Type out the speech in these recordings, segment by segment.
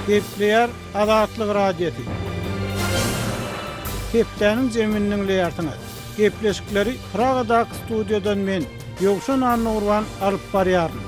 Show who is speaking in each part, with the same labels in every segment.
Speaker 1: Gepleyer Azatlyk radiosi. Hepdäniň jeminiň leýartyny. Gepleşikleri Pragadak studiodan men Ýogşan Annurwan alyp barýaryn.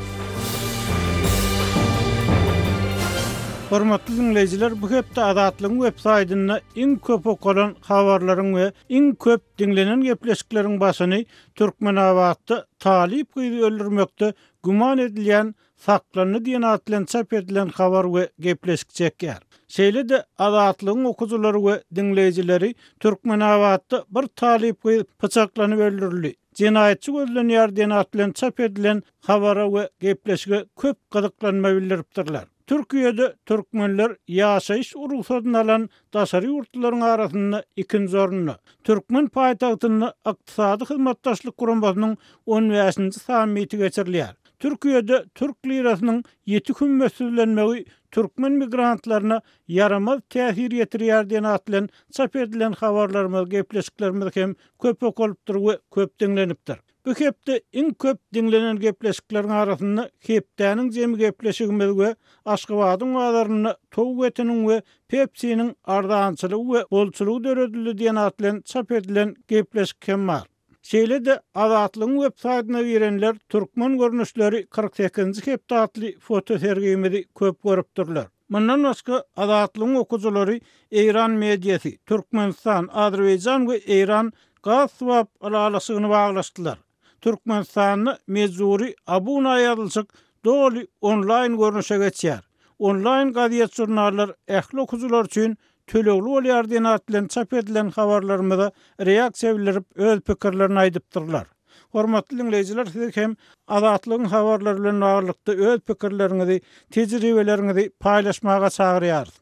Speaker 1: Hormatly dinleýijiler, bu hepde Azatlygyň web-saýtyna iň köp okulan habarlaryň we iň köp dinlenen gepleşikleriň başyny Türkmenawatda talip gyzy öldürmekde guman edilýän saklanyny diýen atlan çap edilen habar we gepleşik çekýär. Şeýle de Azatlygyň okuwçylary we dinleýijileri Türkmenawatda bir talip gyzy pyçaklanyp öldürildi. Cinayetçi gözlenýär diýen atlan çap edilen habara we gepleşige köp gyzyklanma bildiripdirler. Türkiýede türkmenler ýaşaýyş urusatyn alan daşary ýurtlaryň arasynda ikinji orunny, Türkmen paýtagtyny ykdysady hyzmatdaşlyk guramasynyň 15-nji sammiti geçirilýär. Türkiýede Türk lirasynyň 7 gün mesullenmegi türkmen migrantlaryna yaramaz täsir ýetirýär diýen atlan çap edilen habarlarymyz, gepleşiklerimiz hem köp okulypdyr we köp dinlenipdir. Bu hepde iň köp dinlenen gepleşikleriň arasynda hepdäniň jemi gepleşigimiz we Aşgabatyň wagtlaryny tow etiniň we Pepsi'niň ardançylygy we bolçulugy döredildi diýen atlan çap edilen gepleşik hem bar. Şeýle de Azatlygyň web-saýtyna girenler türkmen görnüşleri 48-nji hepde atly foto sergimizi köp görüpdirler. Mundan başga Azatlygyň okuwçylary Eýran mediýasy, Türkmenistan, Azerbaýjan we Eýran gaz swap alalysygyny baglaşdylar. Türkmenistanyň mezuri Abu Naýadylçyk doly online görnüşe geçýär. Online gaziýet jurnallar ähli okuwçylar üçin tölegli bolýar diýen atlan çap edilen habarlarymyza reaksiýa bildirip öz pikirlerini aýdypdyrlar. Hormatly dinleýijiler, siz hem Azatlygyň habarlary bilen baglykda öz pikirleriňizi, tejribelerinizi paýlaşmaga çagyrýar.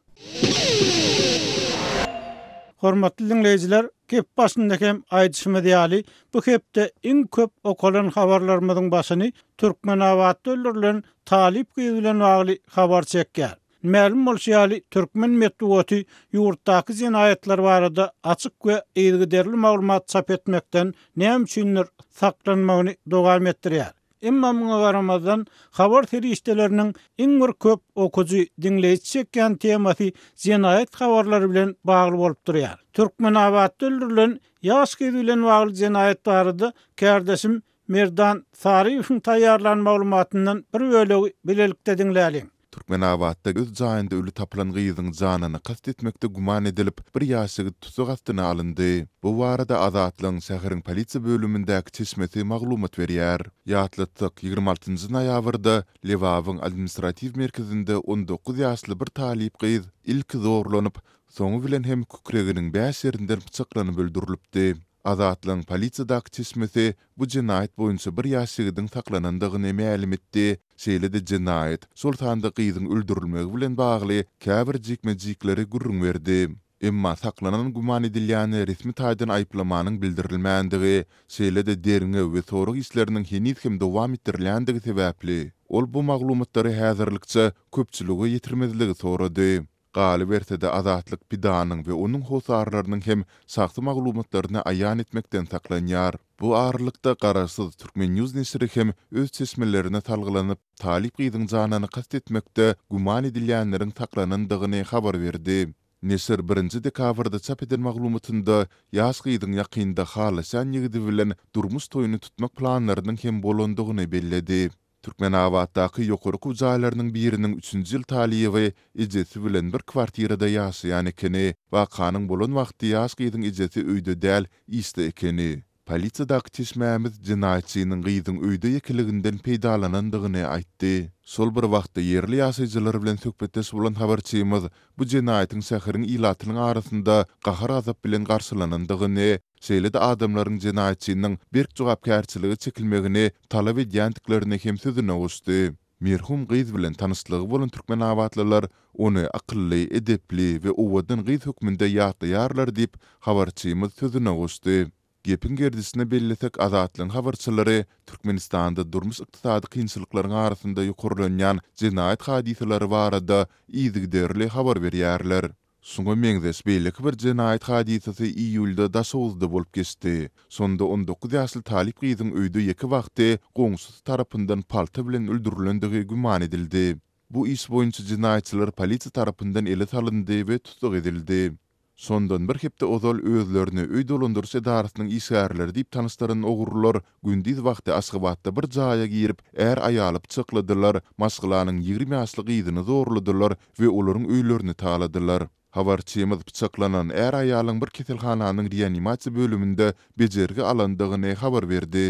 Speaker 1: Hormatly dinleýijiler, gep başyndaky hem aýdyşymy diýäli, bu hepde iň köp okulan habarlarymyzyň başyny Türkmenawatda öldürilen talip gyzy bilen bagly habar çekýär. Ma'lum bolýaly, türkmen medeniýeti ýurtdaky jinayetler barada açyk we ýygyderli maglumat çap etmekden näme üçindir saklanmagyny dowam etdirýär. Emma muňa garamazdan habar ferişteleriniň iň bir köp okuwçy dinleýiji çekýän temasy jinayet habarlary bilen bagly bolup durýar. Türkmenawatda öldürilen ýaş gyzy bilen bagly jinayet barada kardeşim Merdan Sariýewiň taýýarlan maglumatyndan bir bölegi bilelikde dinläýäliň.
Speaker 2: Türkmenawatda öz jaýynda ölü tapylan gyzyň janyny kast etmekde guman edilip bir ýaşagy tutuk astyna alyndy. Bu barada Azatlygyň şäheriň polisiýa bölümindäki çeşmesi maglumat berýär. Ýatlytyk 26-njy noýabrda Lewawyň administrativ merkezinde 19 ýaşly bir talip gyz ilki zorlanyp, soňu bilen hem kükreginiň bäş ýerinden pyçaklanyp öldürilipdi. Azatlygyň polisiýadaky çeşmesi bu jinayet boýunça bir ýaşagydyň saklanandygyny ma'lum etdi. Şeýle de jinayet şol tanda gyzyň öldürilmegi bilen bagly käbir jikmejikleri gurrun berdi. Emma saklanan guman edilýän resmi taýdan aýplamanyň bildirilmänligi, şeýle de derine we soruq işleriniň henüz hem dowam etdirilýändigi sebäpli ol bu maglumatlary häzirlikçe köpçüligi ýetirmezligi sorady. Galyp ertede Azatlyk bidanyň we onuň hosarlarynyň hem saxta maglumatlaryny aýan etmekden saklanýar. Bu arlykda garaşsyz Türkmen News nesiri hem öz çeşmelerine talgylanyp talip gyzyň janyny kast etmekde guman edilýänleriň saklanandygyny habar berdi. Nesir 1-nji dekabrda çap edilen maglumatynda ýaş gyzyň ýakynda halasan ýigidi bilen durmuş toýuny tutmak planlarynyň hem bolandygyny belledi. Türkmenawatdaky ýokary jaýlarynyň biriniň 3-nji ýyl talyby ejesi bilen bir kwartirada ýaşaýan ekeni, wakanyň bolan wagty ýaş gyzyň ejesi öýde däl, iste ekeni. Polisiýadaky çeşmämiz jinayetçiniň gyzyň öýde ýekiliginden peýdalanandygyny aýtdy. Sol bir wagtda ýerli ýaşaýjylar bilen söhbetdeş bolan habarçymyz bu jinayetiň şäheriň ilatynyň arasynda gahar azap bilen garşylanandygyny, şeýle de adamlaryň jinayetçiniň berk jogapkärçiligi çekilmegini talap edýändiklerini hem sözüne goşdy. Merhum gyz bilen tanışlygy bolan türkmenawatlylar ony akylly, edepli we owadan gyz hökmünde ýagdaýarlar diýip habarçymyz sözüne goşdy. Gepin gerdisine belletek Azatlygyň habarçylary Türkmenistanda durmuş ykdysady kynçylyklaryň arasynda ýokurlanýan jinayet hadiseleri barada ýygyderli habar berýärler. Şoňa meňzeş beýleki bir jinayet hadisesi iýulda Daşowuzda bolup geçdi. Sonda 19 ýaşly talip gyzyň öýde ýeki wagty goňşusy tarapyndan palta bilen öldürilendigi guman edildi. Bu iş boýunça jinaýatçylar polisiýa tarapyndan ele salyndy we tutuk edildi. Sondan bir hepde ozal özlerini öý dolandyryş edarasynyň işgärleri diýip tanışdyran ogurlar gündüz wagty Aşgabatda bir jaýa girip aýalyp çykladylar, maşgylanyň 20 ýaşly gyzyny zorladylar we olaryň öýlerini taladylar. Habarçymyz bıçaklanan aýalyň bir keselhananyň reanimasiýa bölüminde bejergi alandygyny habar berdi.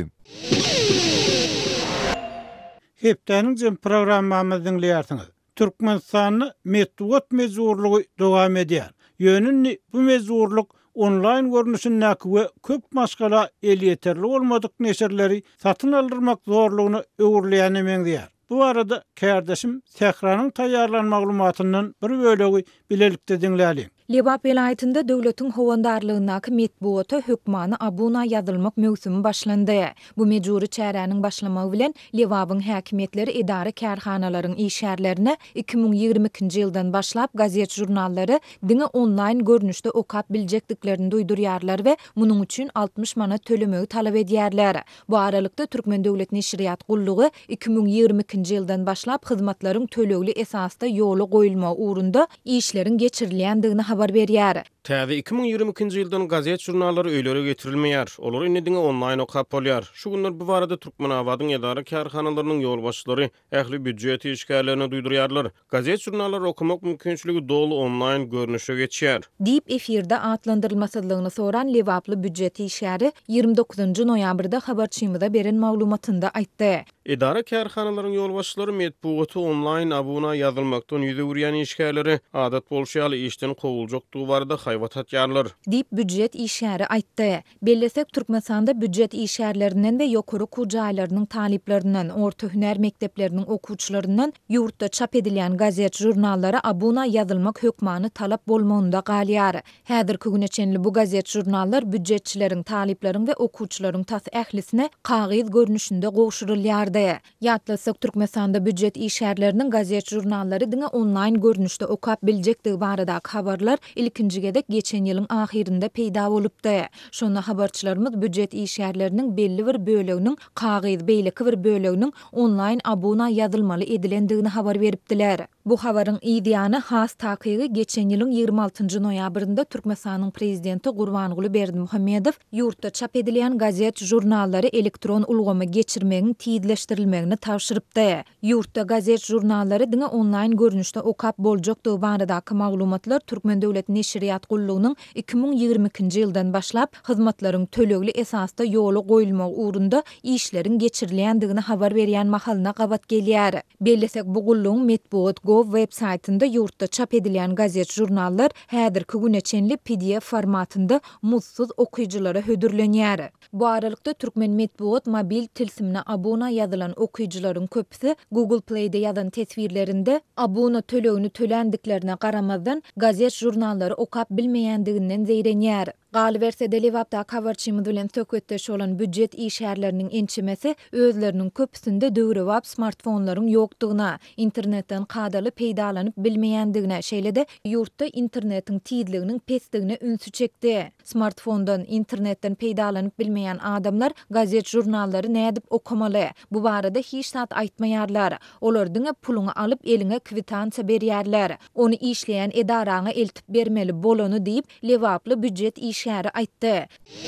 Speaker 1: Hepdeniň jem programmamyzyň dinleýärsiňiz. Türkmenistanyň medeniýet mezurlugy dowam edýär. Ýönünni bu mezurluk online görnüşindäki we köp maşgala el ýeterli bolmadyk neşerleri satyn aldyrmak zorlugyny öwürleýäni meňdäýär. Bu arada kardeşim Sehranyň taýýarlan maglumatyndan bir bölegi bilelikde dinläýäli.
Speaker 3: Lebap vilayetinde döwletiň howandarlygynaky medeniýete hökmany abuna ýazylmak mögsümi başlandy. Bu mejuri çäräniň başlamagy bilen Lebapyň häkimetleri idara kärhanalaryň işgärlerini 2022-nji ýyldan başlap gazet jurnallary diňe online görnüşde okap biljekdiklerini duýdurýarlar we munyň üçin 60 manat tölemegi talap edýärler. Bu aralykda Türkmen Döwlet Neşriýat Gullugy 2022-nji ýyldan başlap hyzmatlaryň tölegli esasda ýoly goýulma uğrunda işleriň geçirilýändigini habar berýär.
Speaker 4: Täze 2022-nji ýyldan gazet jurnallary öýlere getirilmeýär. Olar indi online okap bolýar. Şu günler bu barada Türkmenabadyň edara kärhanalarynyň ýolbaşçylary ähli büdjet işgärlerini duýdurýarlar. Gazet jurnallary okumak mümkinçiligi dolu online görnüşe geçýär.
Speaker 3: Diýip efirde atlandyrylmasylygyny soran Lewaply büdjet işgäri 29-njy noýabrda habarçymyza beren maglumatynda aýtdy.
Speaker 4: Edara kärhanalaryň ýolbaşçylary medeniýeti online abuna ýazylmakdan ýüze urýan işgärleri adat bolşýaly işden kowuljokdugy barada haýbat atýarlar.
Speaker 3: Diýip büdjet işgäri aýtdy. Bellesek Türkmenistanda büdjet işgärlerinden we ýokary okuw jaýlarynyň taliplerinden, orta hüner mekdepleriniň okuwçylaryndan ýurtda çap edilýän gazet jurnallary abuna ýazylmak hökmany talap bolmagynda galýar. Häzirki güne çenli bu gazet jurnallar büdjetçileriň, talipleriň we okuwçylaryň tas ählisine kagyz görnüşinde gowşurulýardy. Ýatlasak Türkmenistanda büdjet işgärleriniň gazet jurnallary diňe online görnüşde okap biljekdigi baradaky habarlar ilkinji gedek geçen ýylyň ahirinde peýda bolupdy. Şonda habarçylarymyz büdjet işgärleriniň belli bir böleginiň kagyz beýleki bir böleginiň online abuna ýazylmaly edilendigini habar beripdiler. Bu habaryň ideýany has takygy geçen ýylyň 26-njy noýabrynda Türkmenistanyň prezidenti Gurbanguly Berdimuhammedow ýurtda çap edilýän gazet jurnallary elektron ulgama geçirmegiň tiýidleşdirilmegini tawşyrypdy. Ýurtda gazet jurnallary diňe online görnüşde okap boljakdygy baradaky maglumatlar Türkmen Döwlet Neşriýat Gullugynyň 2022-nji ýyldan başlap hyzmatlaryň tölegli esasda ýoly goýulmagy uğrunda işleriň geçirilýändigini habar berýän mahalyna gabat gelýär. Bellesek bu gullugyň Medeniýet.gov web saytynda ýurtda çap edilýän gazet jurnallar häzirki güne çenli PDF formatynda mutsuz okuyuculara hödürlenýär. Bu aralykda Türkmen Medeniýet mobil tilsimine abuna ýazylan okuyucularyň köpüsi Google Play'de ýazan tesvirlerinde abuna tölegini tölendiklerine garamazdan gazet jurnallary okap bilmeýändiginden zeýrenýär. Galyberse de Lewapda habarçymyz bilen söhbetdeş olan büdjet işgärleriniň ençimesi özleriniň köpüsinde döwrewap smartfonlaryň ýokdugyna, internetden kadaly peýdalanyp bilmeýändigine, şeýle-de ýurtda internetiň tiýdliginiň pesdigine ünsü çekdi. Smartfondan, internetden peýdalanyp bilmeýän adamlar gazet jurnallary nädip okamaly? Bu barada hiç zat aýtmaýarlar. Olar diňe puluny alyp eliňe kwitansiýa berýärler. Onu işleýän edaraňa eltip bermeli bolany diýip Lewaply büdjet işgäri aýtdy.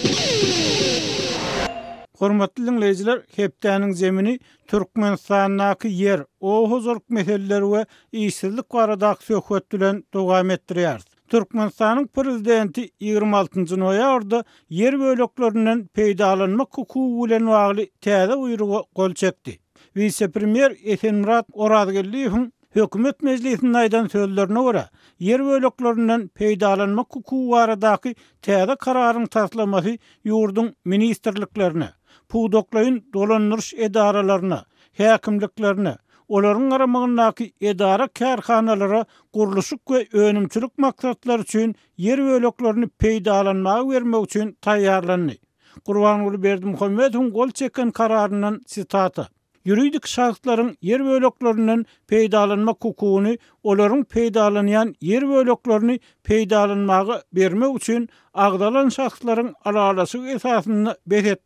Speaker 1: Hormatly dinleýijiler, hepdeniň zemini Türkmenistanyňky yer, ohuzurk meseleleri we işsizlik baradaky söhbet bilen dowam etdirýär. Türkmenistanyň prezidenti 26-njy noýabrda yer böleklerinden peýdalanmak hukuky bilen bagly täze uýruga gol çekdi. Vice-premier Esenmurat Orazgelliýewiň hökümet meclisinde aýdan sözlerine görä, yer böleklerinden peýdalanmak hukuky baradaky täze kararyň taslamasy ýurdun ministrliklerine, puwdoklaýyn dolandyryş edaralaryna, häkimliklerine, olaryň garamagyndaky edara kärhanalara gurulşyk we önümçilik maksatlary üçin yer böleklerini peýdalanmagy bermek üçin taýýarlandy. Gurbanguly Berdimuhammedowyň gol çeken kararyndan sitata. Ýuridik şahslaryň yer böleklerinden peýdalanmak hukugyny olaryň peýdalanýan yer böleklerini peýdalanmagy bermek üçin agdalan şahslaryň aralasy esasyny beretmek,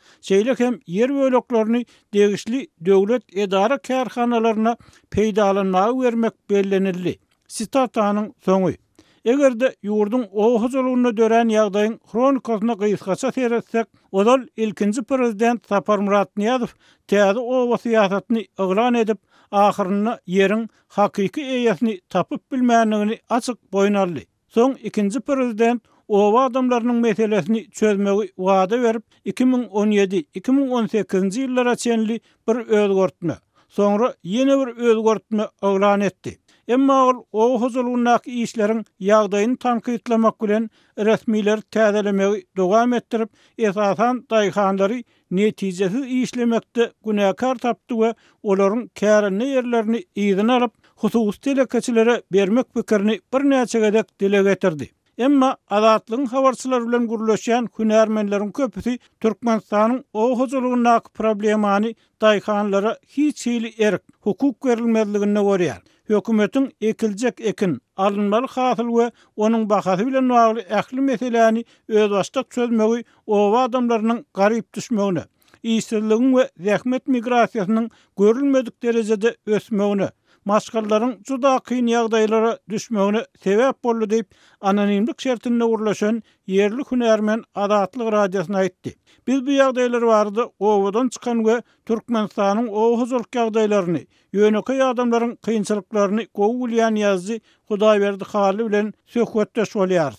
Speaker 1: Şeýle hem yer böleklerini degişli döwlet edara kärhanalaryna peýdalanmagy bermek bellenildi. Sitataның soňy. Egerde ýurdun oğuzuluğuna dören ýagdaýyň kronikasyna gysgaça seretsek, odal ilkinji prezident Sapar Murat Niýazow täze owa syýasatyny eglan edip, ahyrynda ýeriň hakyky eýesini tapyp bilmänligini açyk boýnaldy. Soň ikinji prezident owa adamlarynyň meselesini çözmegi wada berip 2017-2018 ýyllara çenli bir özgörtme, soňra ýene bir özgörtme eglan etdi. Emma ol huzurluğundaki işlerin ýagdaýyny tankytlamak bilen resmiler täzelemegi dowam etdirip, esasan daýhanlary netijesiz işlemekde günäkar tapdy we olaryň kärine ýerlerini ýygyna alyp, hususy telekeçilere bermek pikirini bir näçe gedek dile getirdi. Emma adatlyň habarçylar bilen gürleşýän hünärmenleriň köpüsi Türkmenistanyň o huzurluğundaky problemany daýhanlara hiç hili erk, hukuk berilmezligine görýär. Hökümetin ekiljek ekin, alınmaly hasyl we onuň bahasy bilen bagly ähli meseleni öz başda çözmegi owa adamlarynyň garyp düşmegine, işsizligiň we zähmet migrasiýasynyň görülmedik derejede ösmegine, maşgallaryň juda kyn ýagdaýlara düşmegine sebäp boldy diýip anonimlik şertinde urlaşan yerli hünärmen Adatlyk radiosyna aýtdy. Biz bu ýagdaýlar barada owadan çykan we Türkmenistanyň owuzlyk ýagdaýlaryny, ýönekeý adamlaryň kynçylyklaryny gowulýan ýazdy Hudaýberdi haly bilen söhbetdeş bolýar.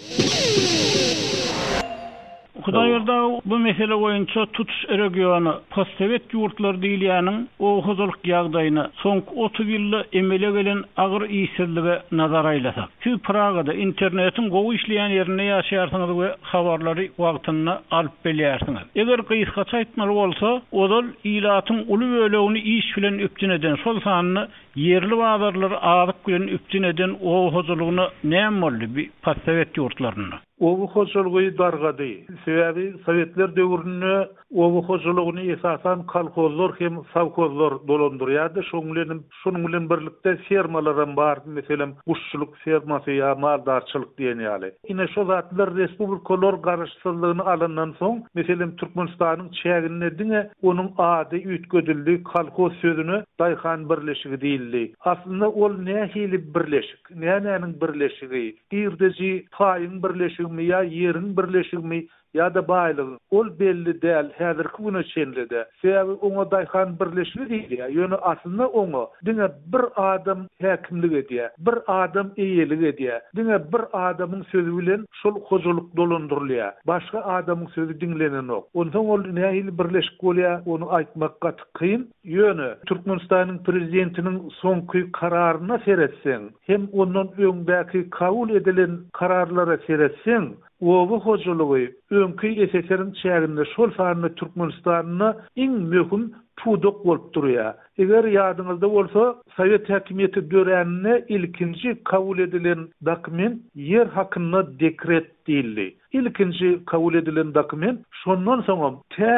Speaker 1: Hudaýberdi bu mesele boýunça tutuş regiony postsovet ýurtlar diýilýäniň owuzlyk ýagdaýyna soňky 30 ýylda emele gelen agyr işsizlige nazar aýlasak. Şu Pragada internetiň gowy işleýän ýerinde ýaşaýarsyňyz we habarlary wagtyna alyp bilýärsiňiz. Eger gysgaça aýtmaly bolsa, odal ilatyň uly bölegini iş bilen üpdün eden şol sanyny yerli bazarlar azyk bilen üpdün eden owuzlygyny näme boldy bu postsovet ýurtlaryna?
Speaker 5: Owu hoşulugy dargady. Sebäbi Sovetler döwründe owu hoşulugyny esasan kolhozlar hem savkozlar dolandyrýardy. Şonuň bilen birlikde fermalaram bar, meselem guşçuluk fermasy ýa maldarçylyk diýen ýaly. Ine şo zatlar respublikalar garaşsyzlygyny alandan soň, meselem Türkmenistanyň çägine diňe onuň ady üýtgedildi kolhoz sözüni daýhan birleşigi diýildi. Aslynda ol nähili birleşik, nämäniň birleşigi? Ýerdeji taýyň birleşigi ya yerin birleşigmi ya da baýlygy ol belli däl häzirki güne çenlede. Sebäbi oňa daýhan birleşigi diýilýär. Ýöne aslynda oňa diňe bir adam häkimlik edýär, bir adam eýelik edýär. Diňe bir adamyň sözü bilen şol hojulyk dolandyrylýar. Başga adamyň sözü diňlenenok. Ondan ol nähili birleşik bolýar, onu aýtmak gaty kyn. Ýöne Türkmenistanyň prezidentiniň soňky kararyna seretseň, hem ondan öňdäki kabul edilen kararlara seretseň, owu hojulygy öňki SSR-iň çäginde şol sanyny Türkmenistanyna iň möhüm tuduk bolup durýar. Eger ýadyňyzda bolsa, Sovet häkimiýeti dörenine ilkinji kabul edilen dokument yer hakyna dekret diýildi. İlkinji kabul edilen dokument şondan soňam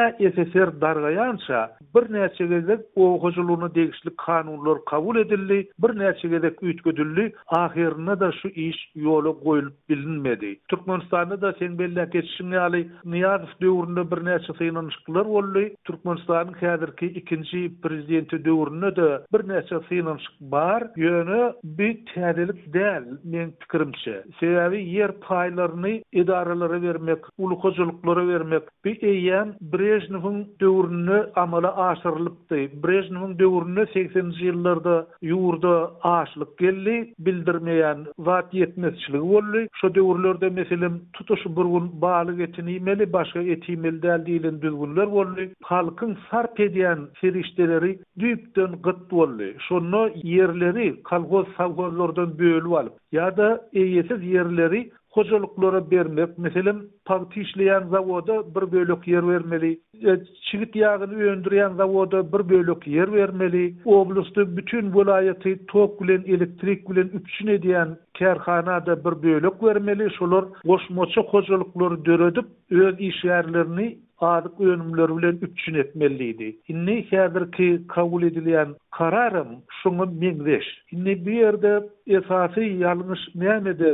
Speaker 5: SSR dargaýança bir näçe gezek oğuzluğuna degişli kanunlar kabul edildi, bir näçe gezek üýtgedildi, ahirine da şu iş ýola goýulyp bilinmedi. Türkmenistanda da sen belli geçişiň ýaly Niýazow döwründe bir näçe synanyşyklar boldy. Türkmenistanyň häzirki ikinji prezidenti döwründe de bir näçe synanyşyk bar. Ýöne bir täzelik däl men pikirimçe. Sebäbi yer paýlaryny idaralara vermek, ulukozuluklara vermek, bir eýän Brejnewiň döwrüne amala aşyrylypdy. Brejnewiň döwrüne 80-nji ýyllarda ýurda açlyk geldi, bildirmeýän zat ýetmezçiligi boldy. Şo döwürlerde meselem tutuş bir gün balyk etini başga etimel däl diýilen düzgünler boldy. Halkyň sarp edýän serişdeleri düýpden gyt boldy. Şonu yerleri kolhoz savgozlardan bölüp alyp, ýa-da eýesiz yerleri hojalyklara bermek, meselem paýty işleýän zawoda bir bölek yer bermeli, çigit ýagyny öndürýän zawoda bir bölek yer bermeli, oblastda bütün welaýaty tok bilen elektrik bilen üpçün edýän kärhanada bir bölek bermeli. Şolar goşmaça hojalyklary döredip öz iş ýerlerini adyk önümleri bilen üpçün etmeliydi. Inni häzirki kabul edilýän kararym şoňa meňzeş. Inni bir ýerde esasy ýalňyş näme-de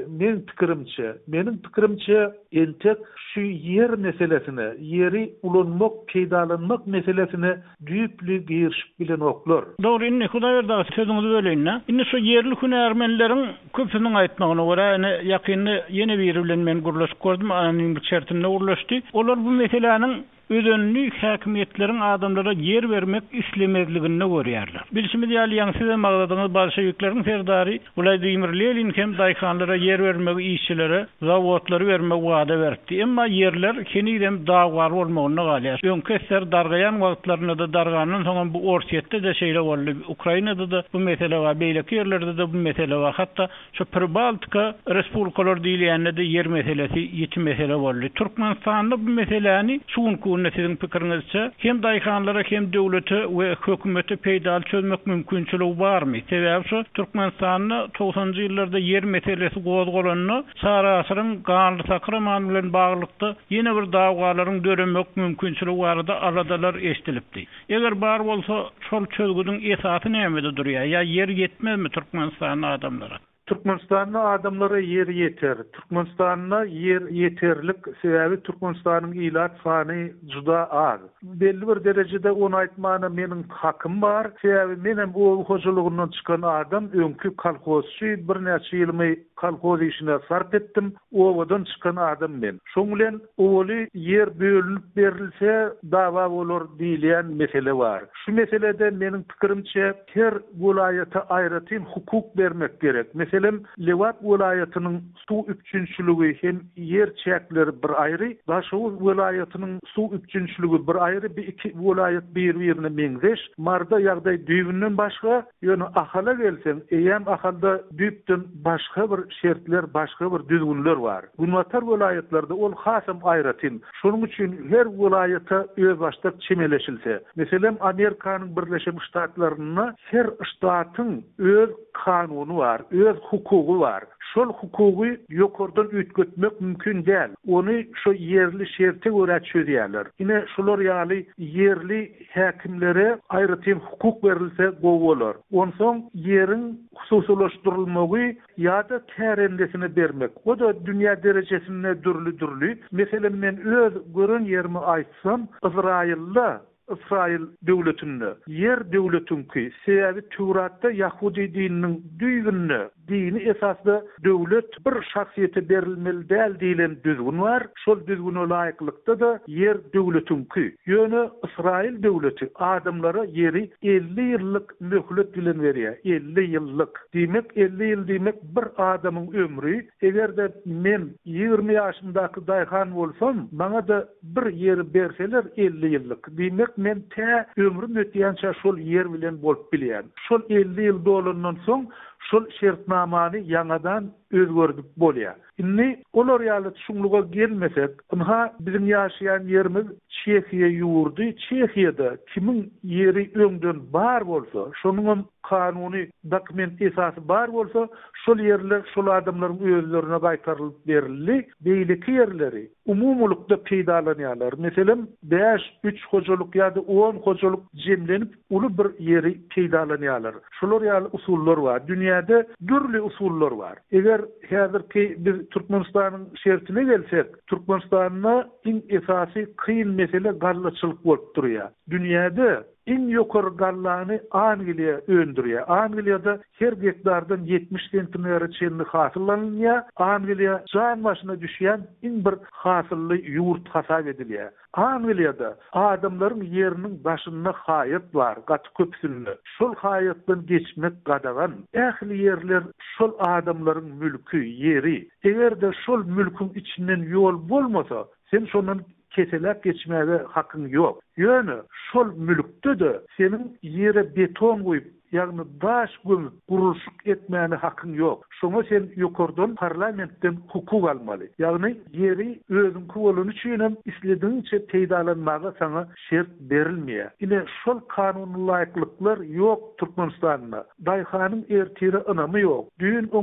Speaker 5: meniň pikirimçe entek şu yer meselesine, yeri ulanmak, peýdalanmak meselesine düýpli girişip bilen oklar.
Speaker 1: Doğru, inni Hudaýberdi sözüňizi böleýin. Inni şu yerli hünärmenleriň köpüniň aýtmagyna görä, ýakynda ýene biri bilen men gurulaşyp gördüm, anonim bir çertinde gurulaşdy. Olar bu meseleniň ödönlük häkimetleriň adamlara yer bermek islemezligini görýärler. Bilşimi diýýär, ýa-da magdadyňyz bolşewikleriň serdary Vladimir Lenin hem daýkanlara yer bermek, işçilere zawotlary bermek wada berdi. Emma yerler kenidem dagwar bolmagyna galýar. Öňkeser dargayan wagtlaryna da darganyň soňra bu orsiýetde de şeýle boldy. Ukrainada da bu mesele var, beýleki yerlerde de bu mesele var. Hatda şu Pribaltika respublikalar diýilýände de yer meselesi ýeti mesele boldy. Türkmenistanda bu meseleni şuň sizin pikirinizçe hem daýkanlara hem döwlete we hökümete peýdal çözmek mümkinçiligi barmy? Sebäbi şu Türkmenistanyň 90-njy ýyllarda yer meselesi gozgolanyny Sara asyryň ganly sakramany bilen baglykda ýene bir dawgalaryň döremek mümkinçiligi barada aladalar eşdilipdi. Eger bar bolsa şol çözgüdüň esasy näme durýar? Ýa yer ýetmezmi Türkmenistanyň adamlara?
Speaker 5: Türkmenistan'ın adamlara yer yeter. Türkmenistan'a yer yeterlik sebebi Türkmenistan'ın ilat sany juda az. Belli bir derecede onu aýtmana meniň hakkım var. Sebebi menem o hojalygyndan çykan adam öňkü kolhozçy bir näçe ýyl kolhoz işine sarp etdim. Owadan çykan adam men. Şoň bilen oly yer bölünip berilse dawa bolar diýilen mesele var. Şu meselede meniň pikirimçe her welaýata aýratyn hukuk bermek gerek. Meselem Lewat welaýatynyň su üçinçiligi hem yer çäkleri bir aýry, Daşow welaýatynyň su üçinçiligi bir aýry, bir iki welaýat bir-birine meňzeş. Marda ýagdaý düýbünden başga, ýöne ahala gelsen, eýem ahalda düýpden başga bir şertler, başga bir düzgünler var. Gunwatar welaýatlarda ol hasam aýratyn. Şonuň üçin her welaýata öz başda çemeleşilse, meselem Amerikanyň Birleşik Ştatlaryna her ştatyň öz kanuny var, öz hukugy var. Şol hukugy ýokardan ötgetmek mümkin däl. Ony şu yerli şerte görä çözýärler. Ine şolar ýaly yerli häkimlere aýratyn hukuk berilse gowy bolar. Onsoň yerin hususlaşdyrylmagy ýa-da kärendesine bermek. O da dünýä derejesinde dürli. Meselem men öz görün ýerimi aýtsam, İsrail döwletini, yer döwletini, sebebi Tevratda Yahudi dininiň düýgünni, dini esasda döwlet bir şahsiýete berilmeli däl diýilen düzgün var. Şol düzgüne laýyklykda da yer döwletini, ýöne İsrail döwleti adamlara yeri 50 ýyllyk möhlet bilen berýär. 50 ýyllyk. Demek 50 ýyl demek bir adamyň ömrü. Egerde men 20 ýaşyndaky daýhan bolsam, bana da bir yer berseler 50 ýyllyk. Demek men te ömrüm ötýänçe şol yer bilen bolup bilýän. Şol 50 ýyl dolandan soň şol şertnamany ýangadan özgördük bolýar. Inni olar ýaly şuňluga gelmesek, ha bizim ýaşaýan ýerimiz Çekiýa ýurdy. Çekiýada kimiň ýeri öňden bar bolsa, şonuň kanuny dokument esasy bar bolsa, şol ýerler şol adamlaryň özlerine gaýtarylyp berildi. Beýleki ýerleri umumlukda peýdalanýarlar. Meselem 5-3 hojalyk ýa-da 10 hojalyk jemlenip uly bir ýeri peýdalanýarlar. Şolar ýaly usullar bar. Dünýäde dürli usullar bar. Eger häzirki biz Türkmenistanyň şertine gelsek, Türkmenistanyň iň esasy kıyın mesele gallaçylyk bolup durýar. Dünýäde in ýokary gallany Angliýa öndürýär. Angliýada her hektardan 70 sentime çenli hasıllanýar. Angliýa jan başyna düşýän in bir hasylly ýurt hasap edilýär. Angliýada adamlaryň ýeriniň başyna haýat bar, gaty köpsünli. Şol haýatdan geçmek gadagan. Ähli ýerler şol adamlaryň mülkü, ýeri. Egerde şol mülküň içinden ýol bolmasa, sen şondan keselep geçmäge hakyň ýok. Ýöne şol mülkde de senin ýere beton goýup, ýagny daş gömüp gurulşyk etmäne hakyň ýok. Şoňa sen ýokardan parlamentden hukuk almaly. Ýagny ýeri özüňki bolan üçin islediňçe peýdalanmaga sana şert berilmeýär. Ine şol kanuny laýyklyklar ýok Türkmenistanda. Daýhanyň ertiri ynamy ýok. Düýün oňa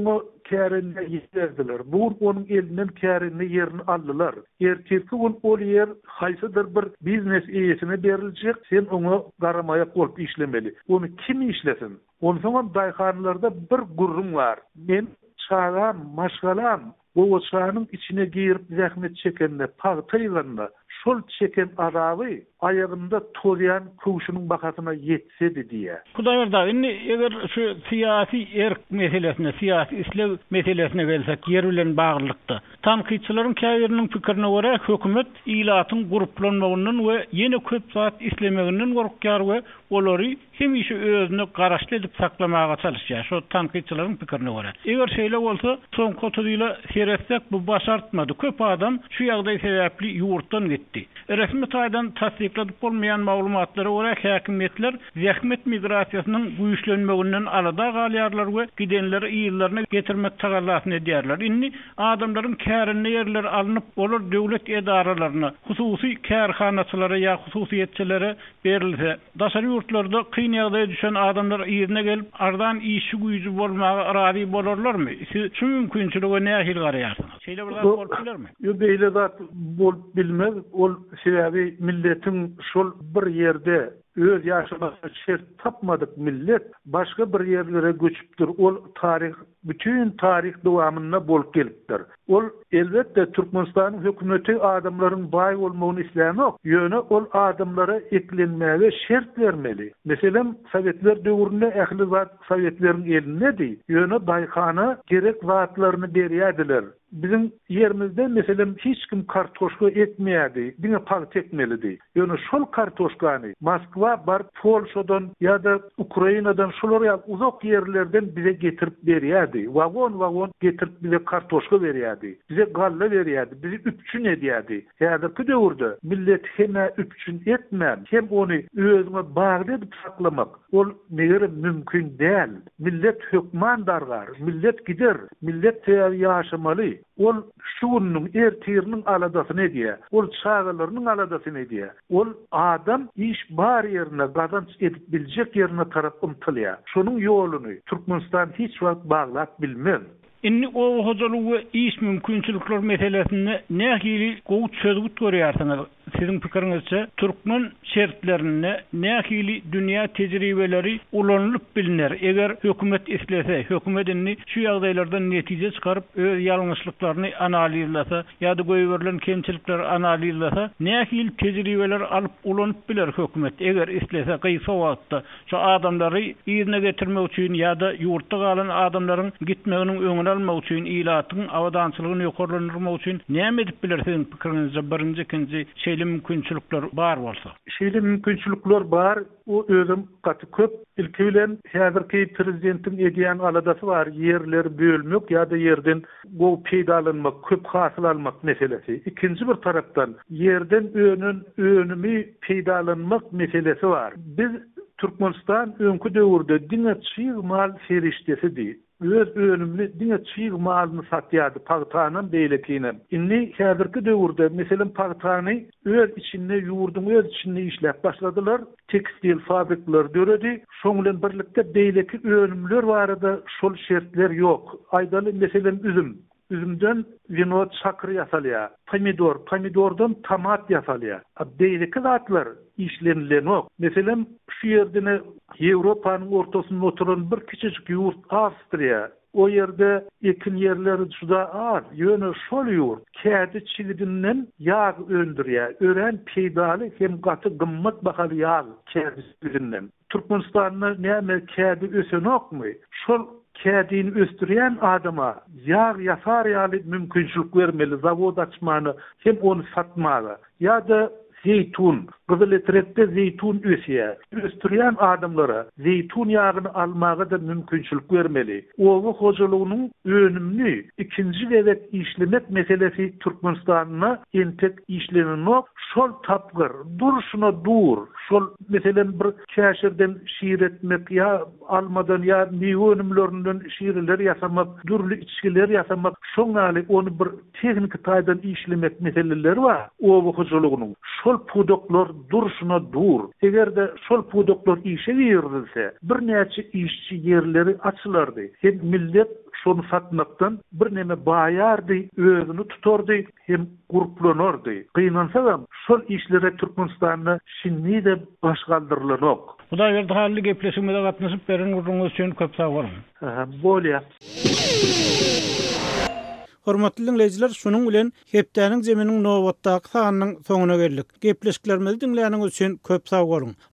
Speaker 5: kärine ýerdiler. Bu onun elinden kärine yerini aldylar. Ertesi gün ol yer haýsydyr bir biznes eýesine beriljek, sen onu garamaya bolup işlemeli. Onu kim işlesin? Onun zaman daýhanlarda bir gurrun var. Men çağam, maşgalam, bu oçağının içine girip zahmet çekende, pagtaýganda, şol çeken araby ayağında tozayan kuşunun bakasına yetsedi diye.
Speaker 1: Hudaýarda indi eger şu siyasi erk meselesine, siyasi islew meselesine gelsek, yer bilen baglykda. Tanqidçilerin käbiriniň pikirine görä hökümet ilatyň gruplanmagyndan we ýene köp saat islemeginden gorkýar we olary hemişe özüne garaşly edip saklamaga çalışýar. Şu tanqidçilerin pikirine görä. Eger şeýle bolsa, soň kotudyla seretsek bu başartmady. Köp adam şu ýagdaý sebäpli ýurtdan gitdi. Resmi taýdan tasdikladyp bolmaýan maglumatlara görä häkimetler zähmet migrasiýasynyň güýçlenmeginden arada galýarlar we gidenleri ýyllaryna getirmek tagallasyny edýärler. Indi adamlaryň kärine ýerler alınıp bolar döwlet edaralaryna, hususy kärhanaçylara ýa hususiýetçilere berilse, daşary ýurtlarda kyn ýagdaýa düşen adamlar ýerine gelip ardan işi güýjü bolmagy razy bolarlarmy? Siz şu mümkinçiligi nähil garaýarsyňyz? Şeýle bir zat bolup bilermi?
Speaker 5: Ýa beýle zat bolup bilmez. Ol sebäbi milletin şol bir ýerde öz ýaşamasyna şert tapmadyk millet başga bir ýerlere göçüpdir. Ol tarih, bütün tarih dowamyna bolup gelipdir. Ol elbetde Türkmenistanyň hökümeti adamlaryň baý bolmagyny islämek, ýöne ol adamlara eklenmäge şert bermeli. Meselem Sowetler döwründe ähli zat Sowetleriň elinde ýöne daýhana gerek zatlaryny berýärdiler. Bizim yerimizde mesela hiç kim kartoşka ekmeýärdi, bine pagt ekmelidi. Ýöne şol kartoşkany Moskwa bar Polşadan ya da Ukrainadan şolara uzak yerlerden bize getirip berýärdi. Wagon getirip bize kartoşka berýärdi. Bize galla berýärdi, bizi üpçün edýärdi. Häzirki döwürde millet hem üpçün etmän, hem onu özüne bagly edip saklamak ol näger mümkin däl. Millet hökman dargar, millet gider, millet ýaşamaly. Ol şuunun ertirinin aladasyny edýär. Ol çağalarynyň aladasyny edýär. Ol adam iş bar ýerine gazanç edip biljek ýerine tarap umtylýar. Şonuň ýoluny Türkmenistan hiç wagt baglap bilmez.
Speaker 1: Inni o hojalyk we iş mümkinçilikler meselesinde nähili gowy çözgüt görýärsiňiz? Sizin pikiriňizçe Türkmen şertlerine nähili dünýä tejribeleri ulanylyp bilinär. Eger hökümet islese, hökümetini şu ýagdaýlardan netije çykaryp öz ýalňyşlyklaryny analizlasa ýa-da goýberilen kemçilikleri analizlasa, nähili tejribeler alyp ulanyp biler hökümet. Eger islese gysga wagtda şu adamlary ýerine getirmek üçin ýa-da ýurtda galan adamlaryň gitmeginiň öňüne almak üçin ilatyň awadançylygyny ýokarlandyrmak üçin näme edip biler sizin pikiriňizde? Birinji, ikinji şeýle mümkinçilikler bar bolsa.
Speaker 5: Şeýle mümkinçilikler bar. O özüm gaty köp ilki bilen häzirki prezidentiň edýän aladasy bar. Ýerler bölmek ýa-da ýerden gowy peýdalanmak, köp hasyl almak meselesi. İkinji bir tarapdan ýerden önümi peýdalanmak meselesi var. Biz Türkmenistan öňkü döwürde diňe çyg mal serişdesidir. Öz önümlü diňe çyg malyny satýardy pagtanyň beýlekine. Indi häzirki döwürde meselem pagtany öz içinde ýurdun öz içinde işläp başladylar. Tekstil fabrikler döredi. Şoň bilen birlikde beýleki önümler barada şol şertler ýok. Aýdaly meselem üzümden vino çakır yasalya, pomidordan tomat yasalya. Beýleki zatlar işlenilenok. Mesela şu yerdine Ýewropanyň ortasynda oturan bir kiçik ýurt Awstriýa. O ýerde ekin ýerleri juda az. Ýöne şol ýurt kädi çigidinden ýağ öndürýär. Ören peýdaly hem gaty gymmat bahaly ýağ kädi çigidinden. Türkmenistanda näme kädi ösenokmy? Şol kädini östürýän adama ýağ ýasar ýaly mümkinçilik bermeli, zawod açmany hem onu satmagy. Ýa-da zeytun, Gyzyletrekde zeytun ösýär. Östürýän adamlara zeytun ýagyny almagy da mümkinçilik bermeli. Owy hojalygynyň önümli ikinji gewet işlemek meselesi Türkmenistanyna entek işlenenok. Şol tapgyr, durşuna dur. Şol meselem bir käşirden şiir etmek ýa almadan ýa meýwe önümlerinden şiirler ýasamak, durly içkiler ýasamak, şoňaly onu bir tehnik taýdan işlemek meseleleri bar. Owy hojalygynyň şol pudoklar durşuna dur. Egerde şol pudoklar işe ýerilse, bir näçe işçi ýerleri açylardy. Hem millet şonu satmaktan bir neme baýardy, özüni tutardy, hem guruplanardy. Gynansa şol işlere Türkmenistanyň şinni de başgaldyrlanok.
Speaker 1: Hudaý berdi hally gepleşmede gatnaşyp beren gurruňyz üçin köp sag bolun.
Speaker 5: Bolýar.
Speaker 1: Hormatly dinleýijiler, şunuň bilen hepdäniň zeminiň nowatdaky sanynyň soňuna geldik. Gepleşiklerimizi dinleýäniňiz üçin köp sag bolun.